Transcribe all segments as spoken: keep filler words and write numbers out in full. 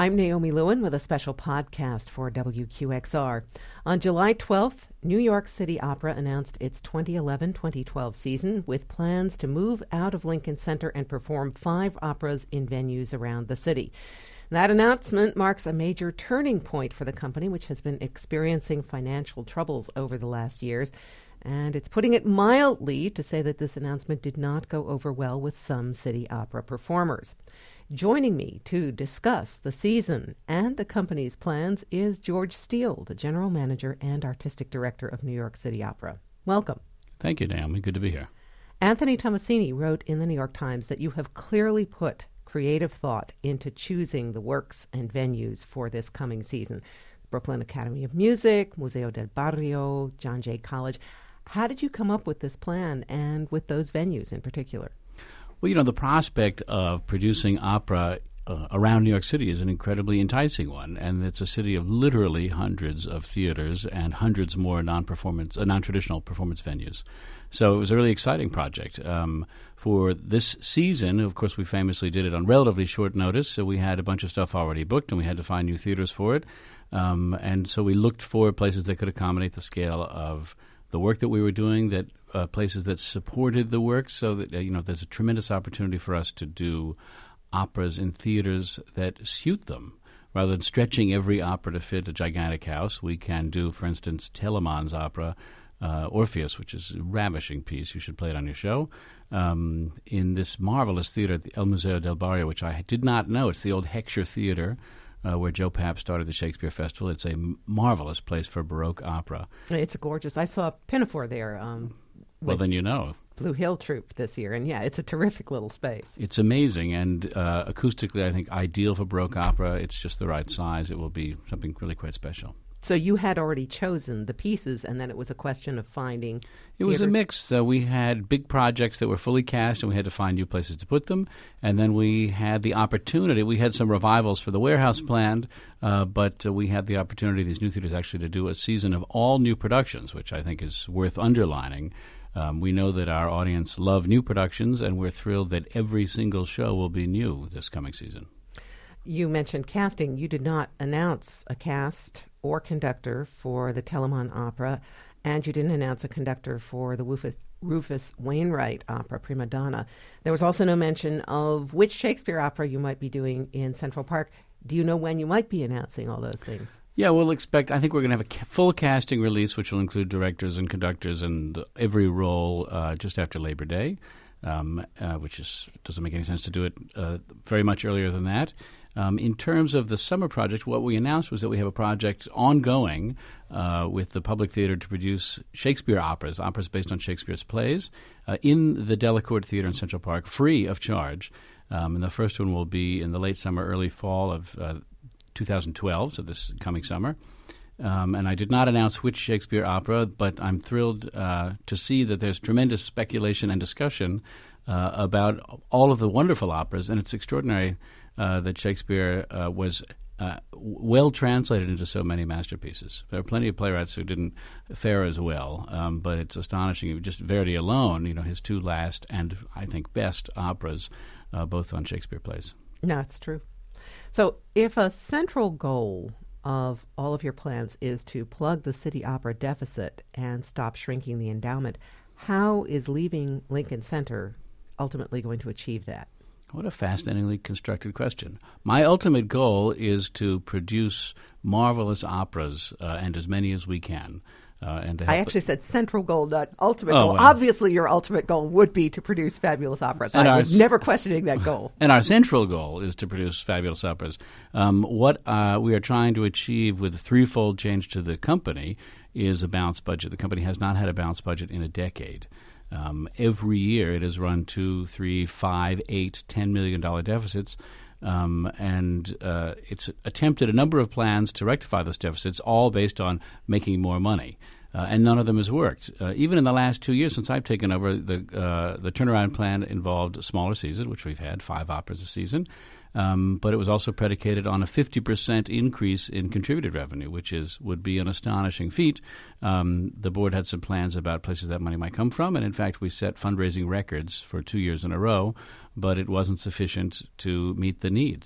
I'm Naomi Lewin with a special podcast for W Q X R. On July twelfth, New York City Opera announced its twenty eleven twenty twelve season with plans to move out of Lincoln Center and perform five operas in venues around the city. That announcement marks a major turning point for the company, which has been experiencing financial troubles over the last years. And it's putting it mildly to say that this announcement did not go over well with some city opera performers. Joining me to discuss the season and the company's plans is George Steele, the general manager and artistic director of New York City Opera. Welcome. Thank you, Naomi. Good to be here. Anthony Tomasini wrote in the New York Times that you have clearly put creative thought into choosing the works and venues for this coming season. Brooklyn Academy of Music, Museo del Barrio, John Jay College. How did you come up with this plan and with those venues in particular? Well, you know, the prospect of producing opera uh, around New York City is an incredibly enticing one, and it's a city of literally hundreds of theaters and hundreds more non-performance, uh, non-traditional performance venues. So it was a really exciting project. Um, for this season, of course, we famously did it on relatively short notice, so we had a bunch of stuff already booked, and we had to find new theaters for it. Um, and so we looked for places that could accommodate the scale of the work that we were doing, that uh, places that supported the work, so that uh, you know there's a tremendous opportunity for us to do operas in theaters that suit them. Rather than stretching every opera to fit a gigantic house, we can do, for instance, Telemann's opera, uh, Orpheus, which is a ravishing piece. You should play it on your show. Um, in this marvelous theater at the El Museo del Barrio, which I did not know. It's the old Heckscher Theater, Uh, where Joe Papp started the Shakespeare Festival. It's a m- marvelous place for Baroque opera. It's gorgeous. I saw Pinafore there. Um, well, then you know. Blue Hill Troupe this year, and yeah, it's a terrific little space. It's amazing, and uh, acoustically, I think, ideal for Baroque opera. It's just the right size. It will be something really quite special. So you had already chosen the pieces, and then it was a question of finding It was theaters. a mix. Uh, we had big projects that were fully cast, and we had to find new places to put them. And then we had the opportunity. We had some revivals for the Warehouse planned, uh, but uh, we had the opportunity, these new theaters, actually to do a season of all new productions, which I think is worth underlining. Um, we know that our audience love new productions, and we're thrilled that every single show will be new this coming season. You mentioned casting. You did not announce a cast or conductor for the Telemann opera, and you didn't announce a conductor for the Rufus, Rufus Wainwright opera, Prima Donna. There was also no mention of which Shakespeare opera you might be doing in Central Park. Do you know when you might be announcing all those things? Yeah, we'll expect, I think we're going to have a ca- full casting release, which will include directors and conductors and every role uh, just after Labor Day, um, uh, which is doesn't make any sense to do it uh, very much earlier than that. Um, in terms of the summer project, what we announced was that we have a project ongoing uh, with the Public Theater to produce Shakespeare operas, operas based on Shakespeare's plays, uh, in the Delacorte Theater in Central Park, free of charge. Um, and the first one will be in the late summer, early fall of uh, two thousand twelve, so this coming summer. Um, and I did not announce which Shakespeare opera, but I'm thrilled uh, to see that there's tremendous speculation and discussion uh, about all of the wonderful operas, and it's extraordinary Uh, that Shakespeare uh, was uh, well translated into so many masterpieces. There are plenty of playwrights who didn't fare as well, um, but it's astonishing. Just Verdi alone, you know, his two last and I think best operas, uh, both on Shakespeare plays. No, it's true. So if a central goal of all of your plans is to plug the city opera deficit and stop shrinking the endowment, how is leaving Lincoln Center ultimately going to achieve that? What a fascinatingly constructed question. My ultimate goal is to produce marvelous operas, uh, and as many as we can. Uh, and to I actually said central goal, not ultimate oh, goal. well. Obviously, your ultimate goal would be to produce fabulous operas. And I our was s- never questioning that goal. And our central goal is to produce fabulous operas. Um, what uh, we are trying to achieve with a threefold change to the company is a balanced budget. The company has not had a balanced budget in a decade. Um, every year it has run two, three, five, eight, ten million dollar deficits, um, and uh, it's attempted a number of plans to rectify those deficits, all based on making more money, uh, and none of them has worked. Uh, even in the last two years since I've taken over, the uh, the turnaround plan involved a smaller season, which we've had five operas a season. Um, but it was also predicated on a fifty percent increase in contributed revenue, which is would be an astonishing feat. Um, the board had some plans about places that money might come from, and in fact we set fundraising records for two years in a row, but it wasn't sufficient to meet the needs.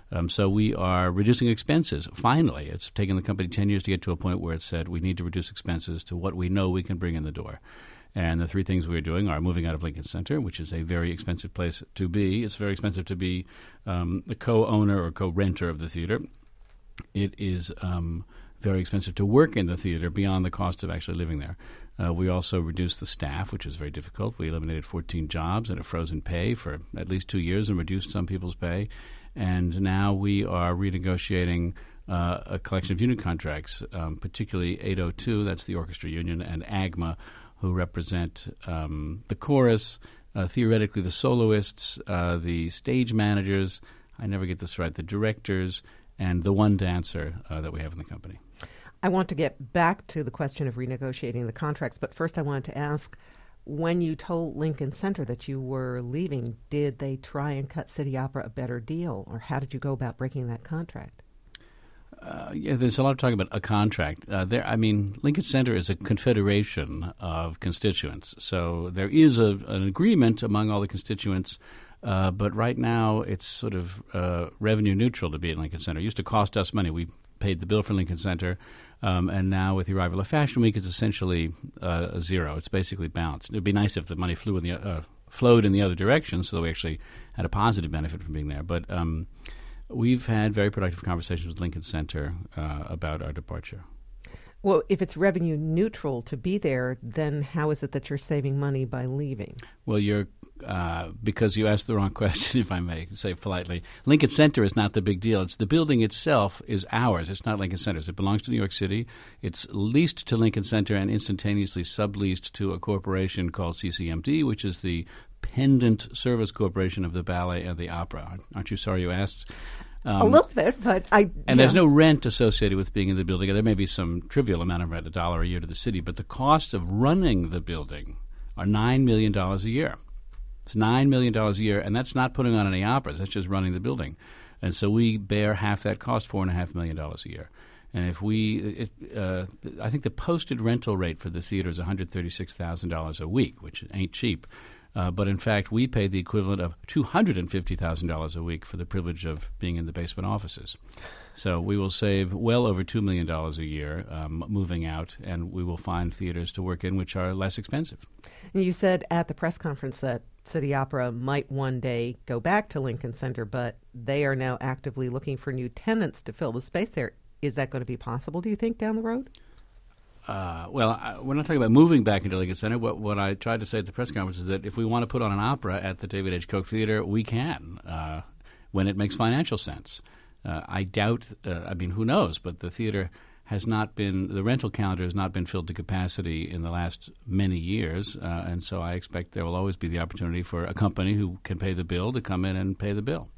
Um, so we are reducing expenses. Finally, it's taken the company ten years to get to a point where it said we need to reduce expenses to what we know we can bring in the door. And the three things we're doing are moving out of Lincoln Center, which is a very expensive place to be. It's very expensive to be um, the co-owner or co-renter of the theater. It is um, very expensive to work in the theater beyond the cost of actually living there. Uh, we also reduced the staff, which is very difficult. We eliminated fourteen jobs and a frozen pay for at least two years and reduced some people's pay. And now we are renegotiating uh, a collection of union contracts, um, particularly eight oh two, that's the orchestra union, and A G M A, who represent um, the chorus, uh, theoretically the soloists, uh, the stage managers, I never get this right, the directors, and the one dancer uh, that we have in the company. I want to get back to the question of renegotiating the contracts, but first I wanted to ask, when you told Lincoln Center that you were leaving, did they try and cut City Opera a better deal, or how did you go about breaking that contract? Uh, yeah, there's a lot of talk about a contract. Uh, there, I mean, Lincoln Center is a confederation of constituents, so there is a, an agreement among all the constituents. Uh, but right now, it's sort of uh, revenue neutral to be at Lincoln Center. It used to cost us money. We paid the bill for Lincoln Center, um, and now with the arrival of Fashion Week, it's essentially uh, a zero. It's basically balanced. It would be nice if the money flew in the uh, flowed in the other direction, so that we actually had a positive benefit from being there. But um, we've had very productive conversations with Lincoln Center uh, about our departure. Well, if it's revenue neutral to be there, then how is it that you're saving money by leaving? Well, you're uh, because you asked the wrong question, if I may say politely. Lincoln Center is not the big deal. It's the building itself is ours. It's not Lincoln Center's. It belongs to New York City. It's leased to Lincoln Center and instantaneously subleased to a corporation called C C M D, which is the pendant service corporation of the ballet and the opera. Aren't you sorry you asked? Um, a little bit, but I... And yeah. There's no rent associated with being in the building. There may be some trivial amount of rent, a dollar a year to the city, but the cost of running the building are nine million dollars a year. It's nine million dollars a year, and that's not putting on any operas. That's just running the building. And so we bear half that cost, four point five million dollars a year. And if we... It, uh, I think the posted rental rate for the theater is one hundred thirty-six thousand dollars a week, which ain't cheap. Uh, but in fact, we paid the equivalent of two hundred fifty thousand dollars a week for the privilege of being in the basement offices. So we will save well over two million dollars a year um, moving out, and we will find theaters to work in which are less expensive. And you said at the press conference that City Opera might one day go back to Lincoln Center, but they are now actively looking for new tenants to fill the space there. Is that going to be possible, do you think, down the road? Uh, well, I, we're not talking about moving back into Lincoln Center. What, what I tried to say at the press conference is that if we want to put on an opera at the David H. Koch Theater, we can uh, when it makes financial sense. Uh, I doubt, uh, I mean, who knows, but the theater has not been, the rental calendar has not been filled to capacity in the last many years, uh, and so I expect there will always be the opportunity for a company who can pay the bill to come in and pay the bill.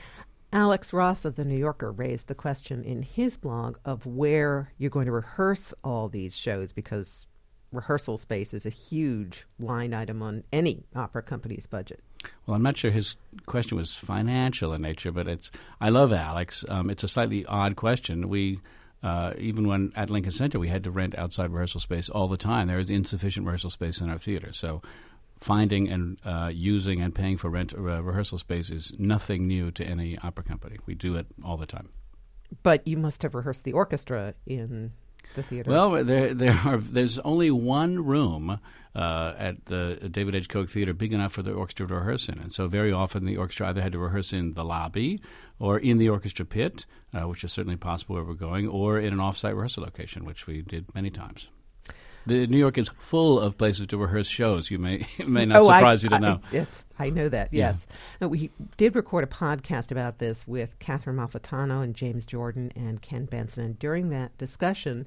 Alex Ross of The New Yorker raised the question in his blog of where you're going to rehearse all these shows, because rehearsal space is a huge line item on any opera company's budget. Well, I'm not sure his question was financial in nature, but it's. I love Alex. Um, it's a slightly odd question. We, uh, even when at Lincoln Center, we had to rent outside rehearsal space all the time. There is insufficient rehearsal space in our theater, so finding and uh, using and paying for rent uh, rehearsal space is nothing new to any opera company. We do it all the time. But you must have rehearsed the orchestra in the theater. Well, there there are there's only one room uh, at the David H. Koch Theater big enough for the orchestra to rehearse in, and so very often the orchestra either had to rehearse in the lobby or in the orchestra pit, uh, which is certainly possible where we're going, or in an off-site rehearsal location, which we did many times. The New York is full of places to rehearse shows. You may it may not oh, surprise I, you to I, know. It's, I know that, yes. Yeah. We did record a podcast about this with Catherine Malfitano and James Jordan and Ken Benson. And during that discussion,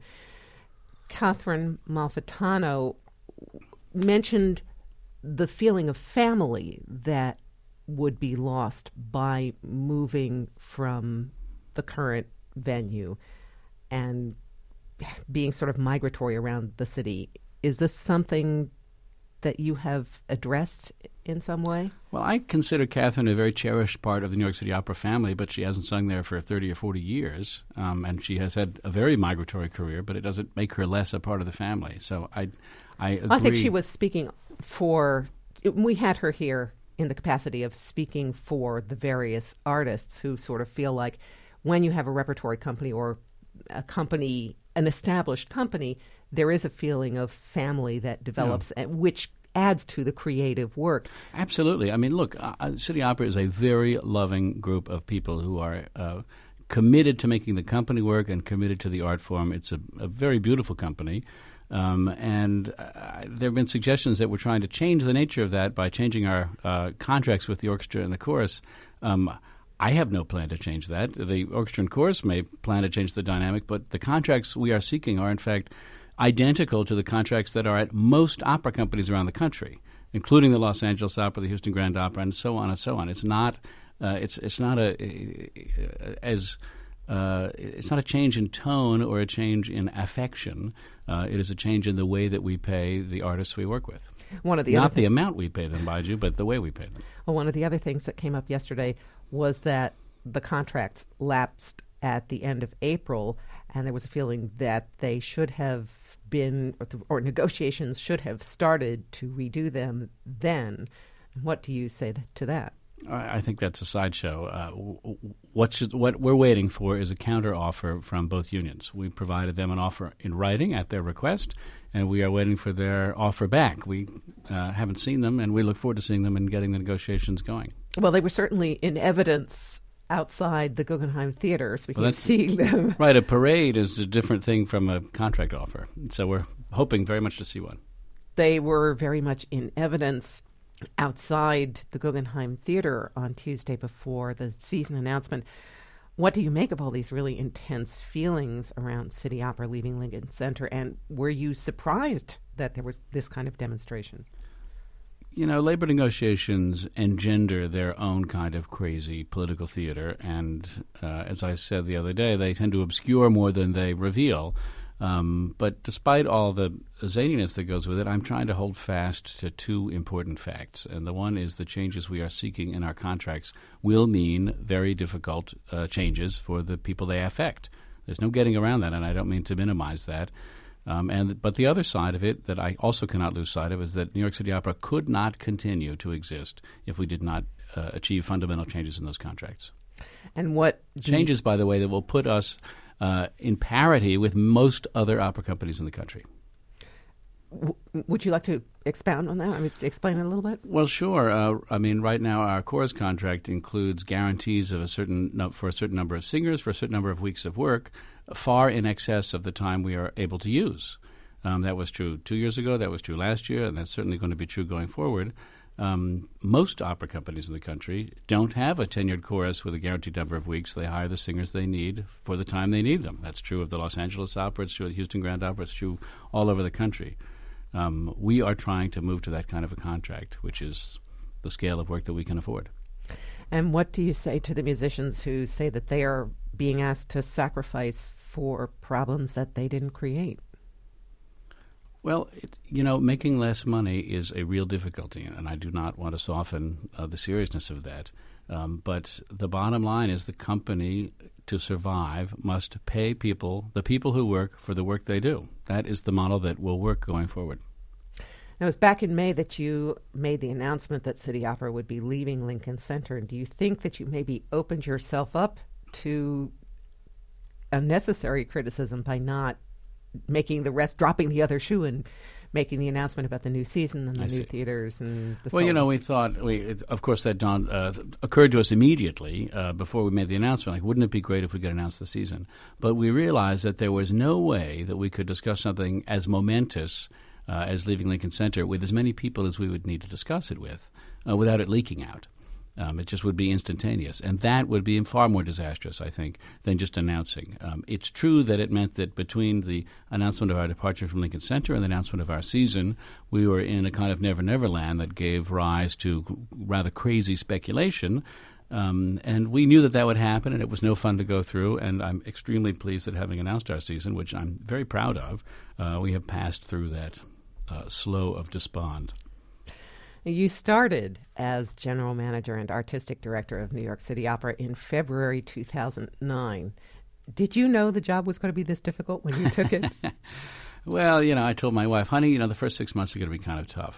Catherine Malfitano mentioned the feeling of family that would be lost by moving from the current venue and being sort of migratory around the city. Is this something that you have addressed in some way? Well, I consider Catherine a very cherished part of the New York City Opera family, but she hasn't sung there for thirty or forty years, um, and she has had a very migratory career, but it doesn't make her less a part of the family. So I, I agree. I think she was speaking for, we had her here in the capacity of speaking for the various artists who sort of feel like when you have a repertory company or a company, an established company, there is a feeling of family that develops, yeah. and which adds to the creative work. Absolutely. I mean, look, uh, City Opera is a very loving group of people who are uh, committed to making the company work and committed to the art form. It's a, a very beautiful company. Um, and uh, there have been suggestions that we're trying to change the nature of that by changing our uh, contracts with the orchestra and the chorus. Um, I have no plan to change that. The orchestra and chorus may plan to change the dynamic, but the contracts we are seeking are, in fact, identical to the contracts that are at most opera companies around the country, including the Los Angeles Opera, the Houston Grand Opera, and so on and so on. It's not, uh, it's it's not a, a as uh, it's not a change in tone or a change in affection. Uh, it is a change in the way that we pay the artists we work with. One of the not other the th- amount we pay them, mind you, but the way we pay them. Well, one of the other things that came up yesterday was that the contracts lapsed at the end of April, and there was a feeling that they should have been, or, th- or negotiations should have started to redo them then. What do you say th- to that? I think that's a sideshow. Uh, what, should, what we're waiting for is a counter offer from both unions. We provided them an offer in writing at their request, and we are waiting for their offer back. We uh, haven't seen them, and we look forward to seeing them and getting the negotiations going. Well, they were certainly in evidence outside the Guggenheim Theater, so we well, can see them. Right, a parade is a different thing from a contract offer. So we're hoping very much to see one. They were very much in evidence outside the Guggenheim Theater on Tuesday before the season announcement. What do you make of all these really intense feelings around City Opera leaving Lincoln Center, and were you surprised that there was this kind of demonstration? You know, labor negotiations engender their own kind of crazy political theater, and uh, as I said the other day, they tend to obscure more than they reveal. Um, but despite all the zaniness that goes with it, I'm trying to hold fast to two important facts. And the one is the changes we are seeking in our contracts will mean very difficult uh, changes for the people they affect. There's no getting around that, and I don't mean to minimize that. Um, and but the other side of it that I also cannot lose sight of is that New York City Opera could not continue to exist if we did not uh, achieve fundamental changes in those contracts. And what changes, by the way, that will put us uh, in parity with most other opera companies in the country. W- would you like to expound on that? I mean, explain it a little bit. Well, sure. Uh, I mean, right now our chorus contract includes guarantees of a certain no, for a certain number of singers for a certain number of weeks of work, far in excess of the time we are able to use. Um, that was true two years ago. That was true last year, and that's certainly going to be true going forward. Um, most opera companies in the country don't have a tenured chorus with a guaranteed number of weeks. They hire the singers they need for the time they need them. That's true of the Los Angeles Opera. It's true of the Houston Grand Opera. It's true all over the country. Um, we are trying to move to that kind of a contract, which is the scale of work that we can afford. And what do you say to the musicians who say that they are being asked to sacrifice for problems that they didn't create? Well, it, you know, making less money is a real difficulty, and I do not want to soften uh, the seriousness of that. Um, but the bottom line is the company, to survive, must pay people, the people who work, for the work they do. That is the model that will work going forward. Now, it was back in May that you made the announcement that City Opera would be leaving Lincoln Center. And do you think that you maybe opened yourself up to unnecessary criticism by not making the rest, dropping the other shoe and making the announcement about the new season and the I new see. theaters and the Well, you know, solos? we thought, we, it, of course, that dawned, uh, occurred to us immediately uh, before we made the announcement. Like, wouldn't it be great if we could announce the season? But we realized that there was no way that we could discuss something as momentous uh, as leaving Lincoln Center with as many people as we would need to discuss it with uh, without it leaking out. Um, it just would be instantaneous. And that would be far more disastrous, I think, than just announcing. Um, it's true that it meant that between the announcement of our departure from Lincoln Center and the announcement of our season, we were in a kind of never-never land that gave rise to rather crazy speculation. Um, and we knew that that would happen, and it was no fun to go through. And I'm extremely pleased that having announced our season, which I'm very proud of, uh, we have passed through that uh, slough of despond. You started as general manager and artistic director of New York City Opera in February two thousand nine. Did you know the job was going to be this difficult when you took it? Well, you know, I told my wife, honey, you know, the first six months are going to be kind of tough.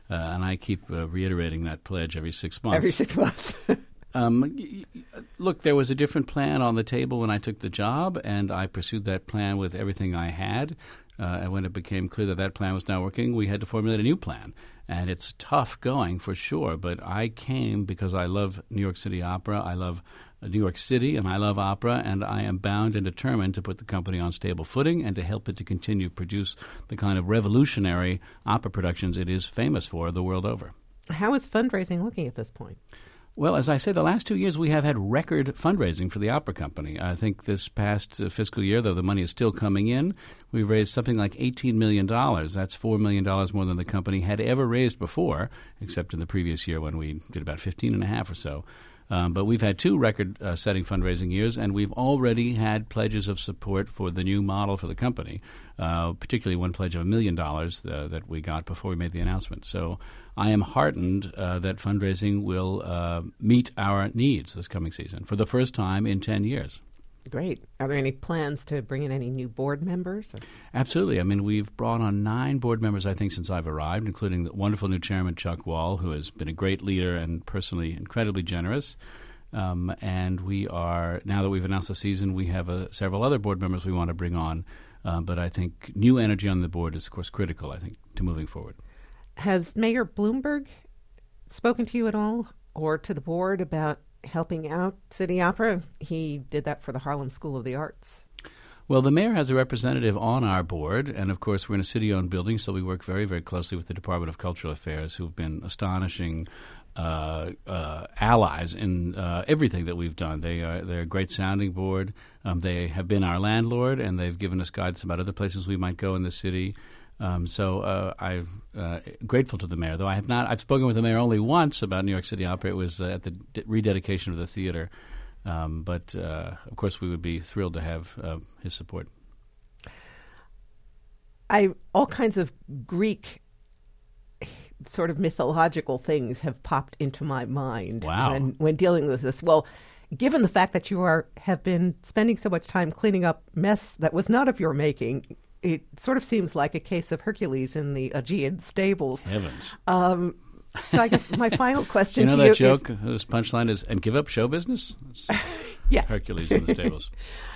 Uh, and I keep uh, reiterating that pledge every six months. Every six months. um, y- y- look, there was a different plan on the table when I took the job, and I pursued that plan with everything I had. Uh, and when it became clear that that plan was not working, we had to formulate a new plan. And it's tough going, for sure, but I came because I love New York City Opera. I love New York City, and I love opera, and I am bound and determined to put the company on stable footing and to help it to continue to produce the kind of revolutionary opera productions it is famous for the world over. How is fundraising looking at this point? Well, as I said, the last two years we have had record fundraising for the opera company. I think this past uh, fiscal year, though the money is still coming in, we've raised something like eighteen million dollars. That's four million dollars more than the company had ever raised before, except in the previous year when we did about fifteen and a half or so. Um, but we've had two record-setting fundraising years, and we've already had pledges of support for the new model for the company, uh, particularly one pledge of a million dollars uh, that we got before we made the announcement. So I am heartened uh, that fundraising will uh, meet our needs this coming season for the first time in ten years. Great. Are there any plans to bring in any new board members? Or? Absolutely. I mean, we've brought on nine board members, I think, since I've arrived, including the wonderful new chairman, Chuck Wall, who has been a great leader and personally incredibly generous. Um, and we are, now that we've announced the season, we have uh, several other board members we want to bring on. Uh, but I think new energy on the board is, of course, critical, I think, to moving forward. Has Mayor Bloomberg spoken to you at all or to the board about helping out City Opera? He did that for the Harlem School of the Arts. Well, the mayor has a representative on our board, and of course we're in a city-owned building, so we work very, very closely with the Department of Cultural Affairs, who've been astonishing uh, uh, allies in uh, everything that we've done. They are, they're a great sounding board. Um, they have been our landlord, and they've given us guidance about other places we might go in the city. Um, so uh, I'm uh, grateful to the mayor, though I have not. I've spoken with the mayor only once about New York City Opera. It was uh, at the de- rededication of the theater. Um, but, uh, of course, we would be thrilled to have uh, his support. I all kinds of Greek sort of mythological things have popped into my mind Wow. when, when dealing with this. Well, given the fact that you are have been spending so much time cleaning up mess that was not of your making, it sort of seems like a case of Hercules in the Aegean stables. Heavens. Um, so I guess my final question you know to that you joke, is... whose punchline is, and give up show business? It's yes. Hercules in the stables.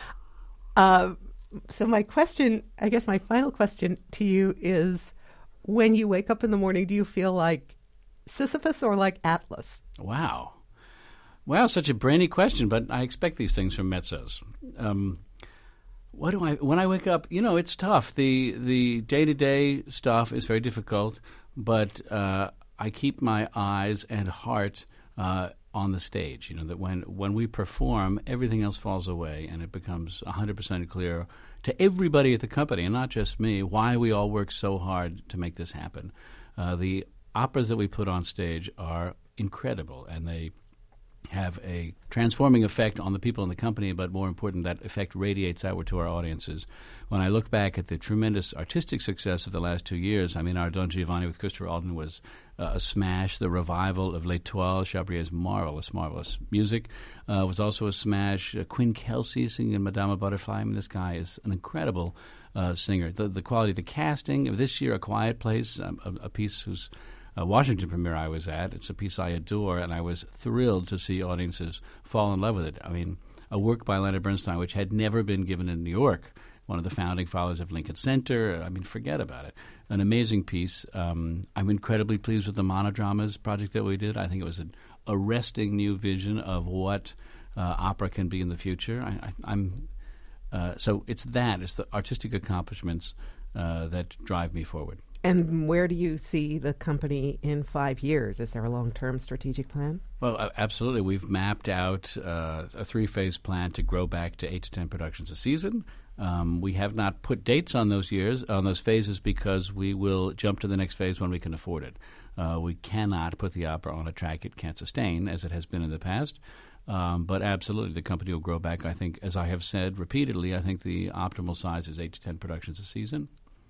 Uh, so my question, I guess my final question to you is, when you wake up in the morning, do you feel like Sisyphus or like Atlas? Wow. Wow, such a brainy question, but I expect these things from mezzos. Um, what do I, when I wake up, you know, it's tough. The the day-to-day stuff is very difficult, but uh, I keep my eyes and heart uh, on the stage. You know, that when, when we perform, everything else falls away, and it becomes one hundred percent clear to everybody at the company, and not just me, why we all work so hard to make this happen. Uh, the operas that we put on stage are incredible, and they have a transforming effect on the people in the company, but more important, that effect radiates outward to our audiences. When I look back at the tremendous artistic success of the last two years, I mean, our Don Giovanni with Christopher Alden was uh, a smash. The revival of L'Étoile, Chabrier's marvelous, marvelous music, uh, was also a smash. Uh, Quinn Kelsey singing Madama Butterfly. I mean, this guy is an incredible uh, singer. The, the quality of the casting of this year, A Quiet Place, um, a, a piece whose Uh, Washington premiere I was at. It's a piece I adore, and I was thrilled to see audiences fall in love with it. I mean, a work by Leonard Bernstein, which had never been given in New York, one of the founding fathers of Lincoln Center. I mean, forget about it. An amazing piece. Um, I'm incredibly pleased with the Monodramas project that we did. I think it was an arresting new vision of what uh, opera can be in the future. I, I, I'm uh, so it's that. It's the artistic accomplishments uh, that drive me forward. And where do you see the company in five years? Is there a long-term strategic plan? Well, uh, absolutely. We've mapped out uh, a three-phase plan to grow back to eight to ten productions a season. Um, we have not put dates on those years, on those phases, because we will jump to the next phase when we can afford it. Uh, we cannot put the opera on a track it can't sustain, as it has been in the past. Um, but absolutely, the company will grow back. I think, as I have said repeatedly, I think the optimal size is eight to ten productions a season.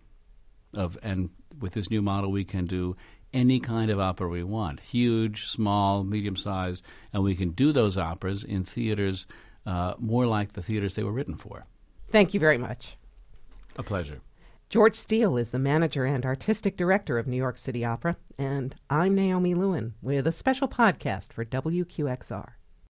Of and with this new model, we can do any kind of opera we want, huge, small, medium-sized, and we can do those operas in theaters uh, more like the theaters they were written for. Thank you very much. A pleasure. George Steele is the manager and artistic director of New York City Opera, and I'm Naomi Lewin with a special podcast for W Q X R.